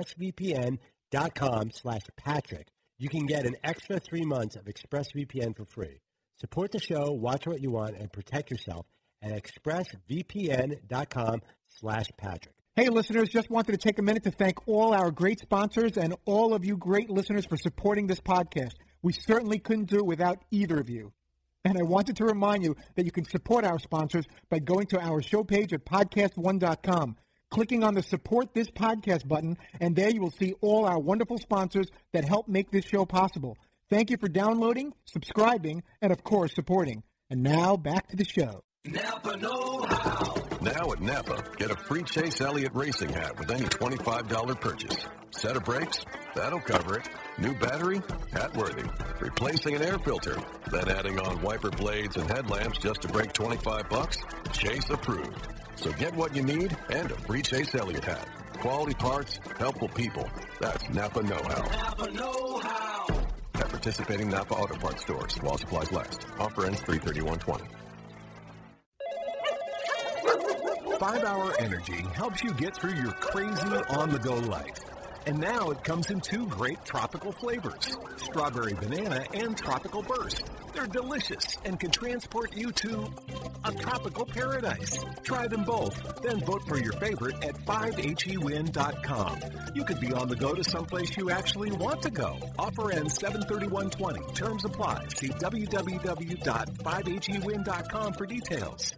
expressvpn.com slash Patrick, you can get an extra three months of ExpressVPN for free. Support the show, watch what you want, and protect yourself at expressvpn.com slash Patrick. Hey, listeners, just wanted to take a minute to thank all our great sponsors and all of you great listeners for supporting this podcast. We certainly couldn't do it without either of you. And I wanted to remind you that you can support our sponsors by going to our show page at podcast one dot com. clicking on the Support This Podcast button, and there you will see all our wonderful sponsors that help make this show possible. Thank you for downloading, subscribing, and, of course, supporting. And now, back to the show. Napa know-how. Now at Napa, get a free Chase Elliott racing hat with any twenty-five dollars purchase. Set of brakes? That'll cover it. New battery? Hat worthy. Replacing an air filter? Then adding on wiper blades and headlamps just to break twenty-five bucks? Chase approved. So get what you need and a free Chase Elliott hat. Quality parts, helpful people. That's Napa know-how. Napa know-how. At participating Napa Auto Parts stores while supplies last. Offer ends three thirty-one twenty. five hour Energy helps you get through your crazy on-the-go life. And now it comes in two great tropical flavors, strawberry banana and tropical burst. They're delicious and can transport you to a tropical paradise. Try them both, then vote for your favorite at five H E win dot com. You could be on the go to someplace you actually want to go. Offer ends seven thirty-one twenty. Terms apply. See w w w dot five H E win dot com for details.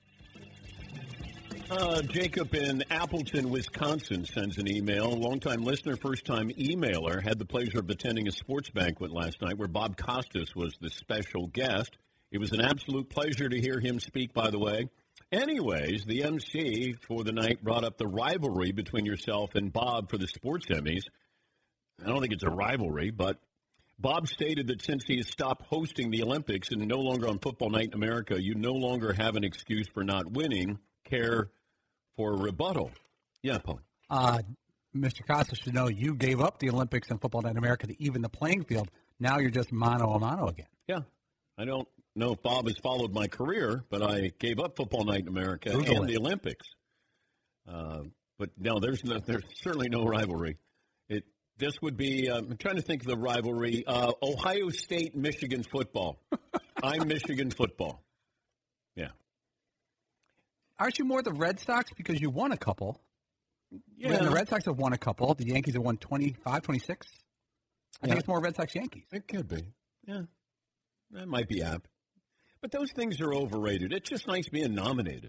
Uh, Jacob in Appleton, Wisconsin sends an email. Longtime listener, first-time emailer. Had the pleasure of attending a sports banquet last night where Bob Costas was the special guest. It was an absolute pleasure to hear him speak, by the way. Anyways, the M C for the night brought up the rivalry between yourself and Bob for the Sports Emmys. I don't think it's a rivalry, but Bob stated that since he has stopped hosting the Olympics and no longer on Football Night in America, you no longer have an excuse for not winning. Care for a rebuttal. Yeah, Paul. Uh, Mister Costa should know you gave up the Olympics and Football Night in America to even the playing field. Now you're just mano a mano again. Yeah. I don't know if Bob has followed my career, but I gave up Football Night in America Google and it. the Olympics. Uh, but no, there's no, there's certainly no rivalry. It This would be, uh, I'm trying to think of the rivalry, uh, Ohio State, Michigan football. I'm Michigan football. Yeah. Aren't you more the Red Sox because you won a couple? Yeah. And the Red Sox have won a couple. The Yankees have won twenty-five, twenty-six. I yeah. think it's more Red Sox Yankees. It could be. Yeah. That might be apt. But those things are overrated. It's just nice being nominated.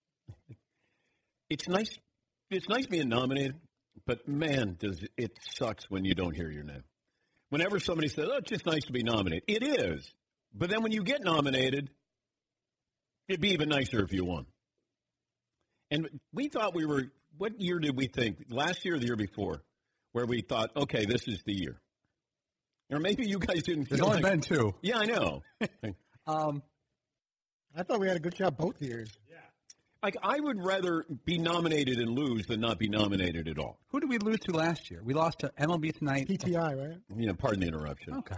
It's nice It's nice being nominated, but man, does it, it sucks when you don't hear your name. Whenever somebody says, oh, it's just nice to be nominated. It is. But then when you get nominated, it'd be even nicer if you won. And we thought we were, what year did we think? Last year or the year before? Where we thought, okay, this is the year. Or maybe you guys didn't feel There's only like, been two. Yeah, I know. um, I thought we had a good job both years. Yeah. Like, I would rather be nominated and lose than not be nominated at all. Who did we lose to last year? We lost to M L B Tonight. P T I, right? Yeah, pardon the interruption. Okay.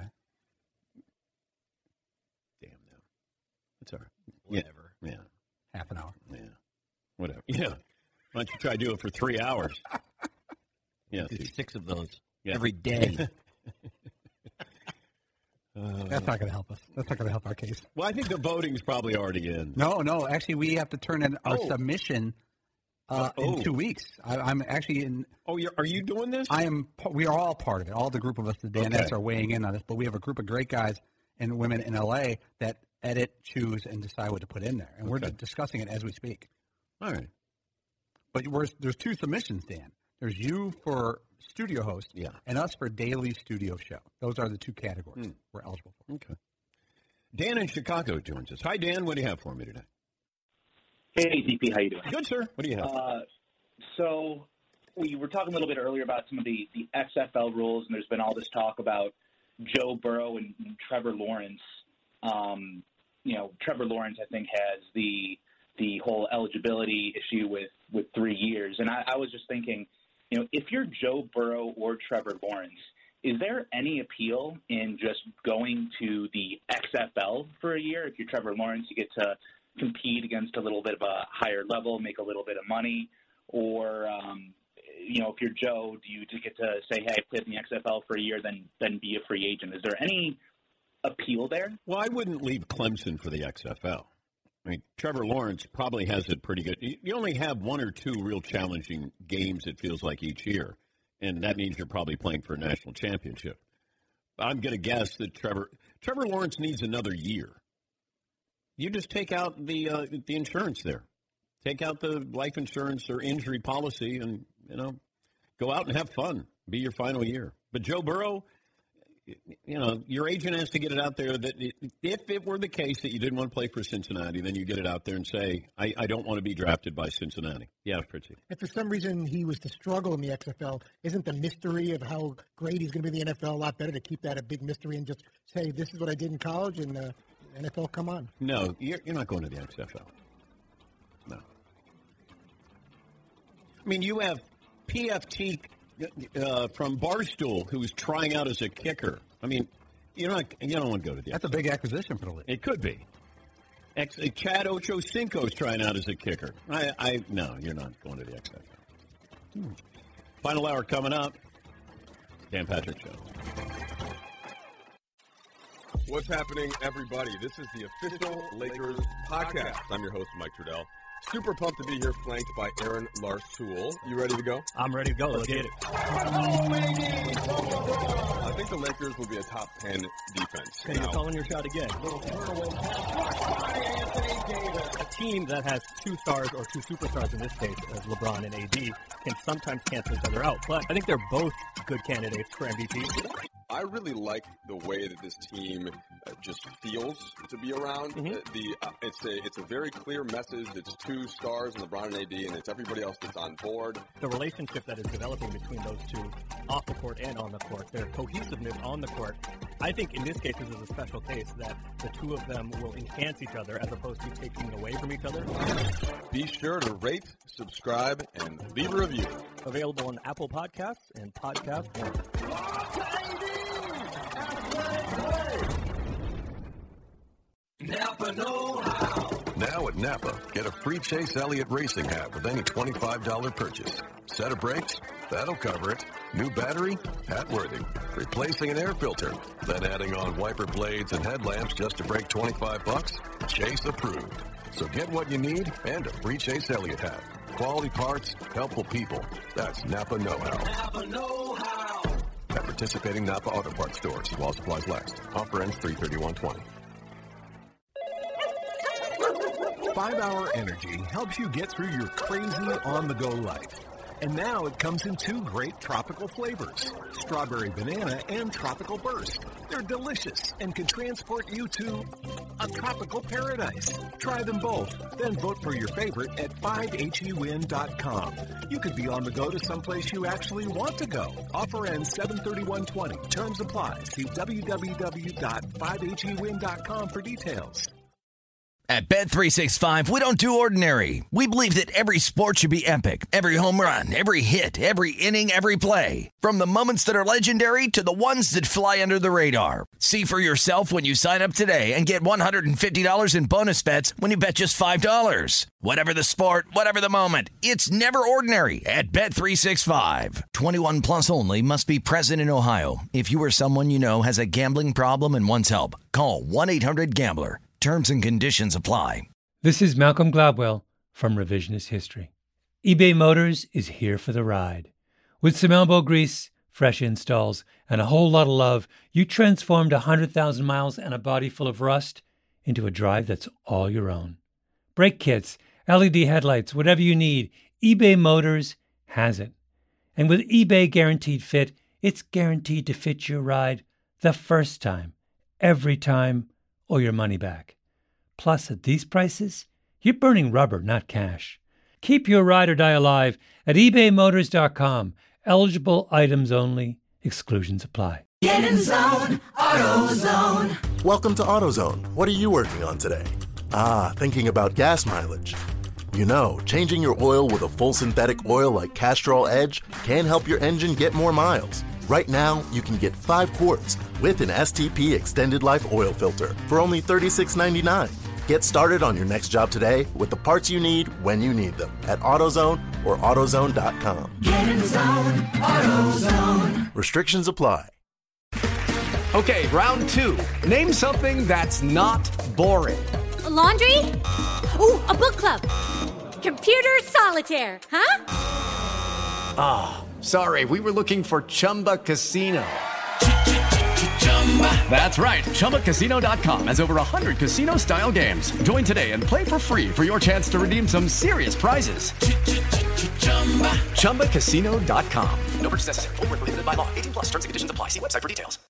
Damn them. That's all right. Whatever. Yeah. Half an hour. Yeah. Whatever. Yeah. Why don't you try to do it for three hours? Yeah. Do six of those Yeah. every day. Uh, That's not going to help us. That's not going to help our case. Well, I think the voting's probably already in. No, no. Actually, we have to turn in our Oh. submission uh, Oh. in two weeks. I, I'm actually in. Oh, you're, are you doing this? I am. We are all part of it. All the group of us, the D N S, Okay. are weighing in on this. But we have a group of great guys and women in L A that edit, choose, and decide what to put in there, and we're Okay. discussing it as we speak. All right. But we're, there's two submissions, Dan. There's you for studio host, Yeah. and us for daily studio show. Those are the two categories Hmm. we're eligible for. Okay. Dan in Chicago joins us. Hi, Dan. What do you have for me today? Hey, D P, how you doing? Good, sir. What do you have? Uh, so we were talking a little bit earlier about some of the, the X F L rules, and there's been all this talk about Joe Burrow and, and Trevor Lawrence. Um, you know, Trevor Lawrence, I think, has the the whole eligibility issue with, with three years. And I, I was just thinking, you know, if you're Joe Burrow or Trevor Lawrence, is there any appeal in just going to the X F L for a year? If you're Trevor Lawrence, you get to compete against a little bit of a higher level, make a little bit of money. Or, um, you know, if you're Joe, do you just get to say, hey, I played in the X F L for a year, then then be a free agent? Is there any appeal there? Well, I wouldn't leave Clemson for the X F L. I mean, Trevor Lawrence probably has it pretty good. You only have one or two real challenging games, it feels like, each year, and that means you're probably playing for a national championship. I'm going to guess that Trevor Trevor Lawrence needs another year. You just take out the uh, the insurance there. Take out the life insurance or injury policy and, you know, go out and have fun. Be your final year. But Joe Burrow, you know, your agent has to get it out there that if it were the case that you didn't want to play for Cincinnati, then you get it out there and say, I, I don't want to be drafted by Cincinnati. Yeah, Fritzy. If for some reason he was to struggle in the X F L, isn't the mystery of how great he's going to be in the N F L a lot better to keep that a big mystery and just say, this is what I did in college and the N F L, come on? No, you're, you're not going to the X F L. No. I mean, you have P F T uh, from Barstool who's trying out as a kicker. I mean, you're not, you don't want to go to the That's X F L. a big acquisition for the league. It could be. Ex, uh, Chad Ochocinco's trying out as a kicker. I, I No, you're not going to the X F L. Hmm. Final hour coming up. Dan Patrick Show. What's happening, everybody? This is the official Lakers podcast. I'm your host, Mike Trudell. Super pumped to be here, flanked by Aaron Larstool. You ready to go? I'm ready to go. Let's, Let's get it. I think the Lakers will be a top ten defense. Okay, you're calling your shot again. A team that has two stars or two superstars in this case, as LeBron and A D, can sometimes cancel each other out. But I think they're both good candidates for M V P. I really like the way that this team uh, just feels to be around. Mm-hmm. Uh, the uh, it's a it's a very clear message. It's two stars, LeBron and A D, and it's everybody else that's on board. The relationship that is developing between those two, off the court and on the court, their cohesiveness on the court. I think in this case, this is a special case that the two of them will enhance each other as opposed to taking away from each other. Be sure to rate, subscribe, and leave a review. Available on Apple Podcasts and Podcast One. Napa know-how. Now at Napa, get a free Chase Elliott racing hat with any twenty-five dollars purchase. Set of brakes? That'll cover it. New battery? Pat worthy. Replacing an air filter? Then adding on wiper blades and headlamps just to break twenty-five bucks? Chase approved. So get what you need and a free Chase Elliott hat. Quality parts, helpful people. That's Napa know-how. Napa know-how. At participating Napa Auto Parts stores while supplies last. Offer ends three thirty-one twenty. five hour Energy helps you get through your crazy on-the-go life. And now it comes in two great tropical flavors, strawberry banana and tropical burst. They're delicious and can transport you to a tropical paradise. Try them both, then vote for your favorite at five H E win dot com. You could be on the go to someplace you actually want to go. Offer ends seven thirty-one twenty. Terms apply. See w w w dot five H E win dot com for details. At Bet three sixty-five, we don't do ordinary. We believe that every sport should be epic. Every home run, every hit, every inning, every play. From the moments that are legendary to the ones that fly under the radar. See for yourself when you sign up today and get one hundred fifty dollars in bonus bets when you bet just five dollars. Whatever the sport, whatever the moment, it's never ordinary at Bet three sixty-five. twenty-one plus only. Must be present in Ohio. If you or someone you know has a gambling problem and wants help, call one eight hundred gambler. Terms and conditions apply. This is Malcolm Gladwell from Revisionist History. eBay Motors is here for the ride. With some elbow grease, fresh installs, and a whole lot of love, you transformed one hundred thousand miles and a body full of rust into a drive that's all your own. Brake kits, L E D headlights, whatever you need, eBay Motors has it. And with eBay Guaranteed Fit, it's guaranteed to fit your ride the first time, every time, or your money back. Plus, at these prices, you're burning rubber, not cash. Keep your ride or die alive at ebay motors dot com. Eligible items only. Exclusions apply. Get in zone, AutoZone. Welcome to AutoZone. What are you working on today? Ah, thinking about gas mileage. You know, changing your oil with a full synthetic oil like Castrol Edge can help your engine get more miles. Right now, you can get five quarts with an S T P Extended Life Oil Filter for only thirty-six dollars and ninety-nine cents. Get started on your next job today with the parts you need when you need them at AutoZone or AutoZone dot com. Get in zone, AutoZone. Restrictions apply. Okay, round two. Name something that's not boring. A laundry? Ooh, a book club. Computer solitaire, huh? Ah, oh, sorry, we were looking for Chumba Casino. That's right. Chumba Casino dot com has over one hundred casino-style games. Join today and play for free for your chance to redeem some serious prizes. Chumba Casino dot com. No purchase necessary. Void where prohibited by law. eighteen plus terms and conditions apply. See website for details.